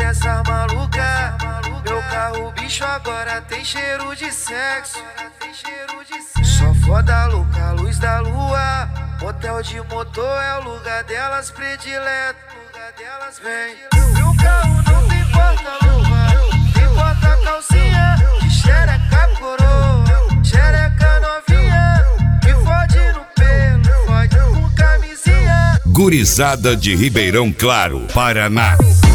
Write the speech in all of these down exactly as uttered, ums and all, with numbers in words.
dessas maluca, meu carro bicho agora tem cheiro de sexo. Só foda louca, luz da lua, motel de motor é o lugar delas predileto. Vem, meu carro não tem porta-luva, tem porta-calcinha, de xereca coroa, xereca novinha, que fode no pelo, fode com camisinha. Gurizada de Ribeirão Claro, Paraná.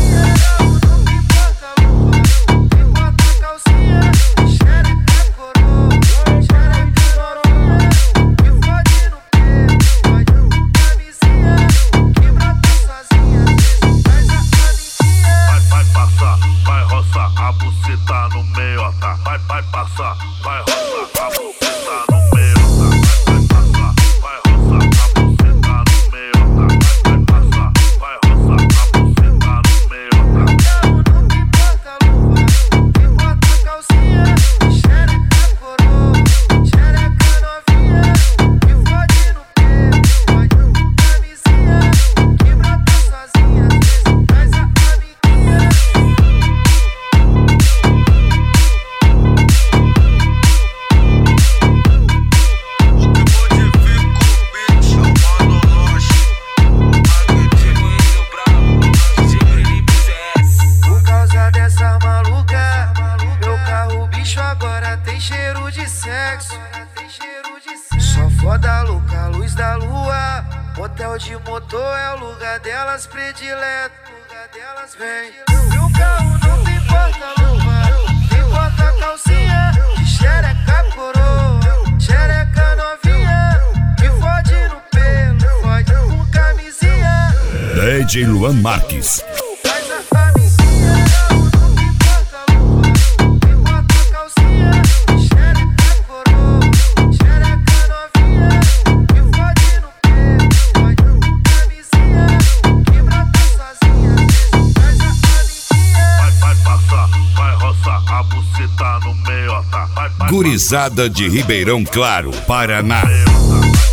Tá no meio, tá? Vai, vai passar, vai roçar, a buceta no meio, tá? Vai passar, vai roçar, a buceta no meio, tá? Vai passar, vai roçar, a buceta no meio, tá? Carro não tem porta-luva, tem porta-calcinha, xereca coroa, xereca novinha, que fode no pelo, fode com camisinha, que brota sozinha, às vezes traz a amiguinha. Agora tem cheiro de sexo. Só foda louca, luz da lua, motel de motor é o lugar delas predileto. Vem, meu carro não tem porta-luva, tem porta-calcinha, de xereca coroa, xereca novinha, que fode no pelo, fode com camisinha. D J Luan Marques. A buceta no meio, tá? Gurizada de Ribeirão Claro, Paraná.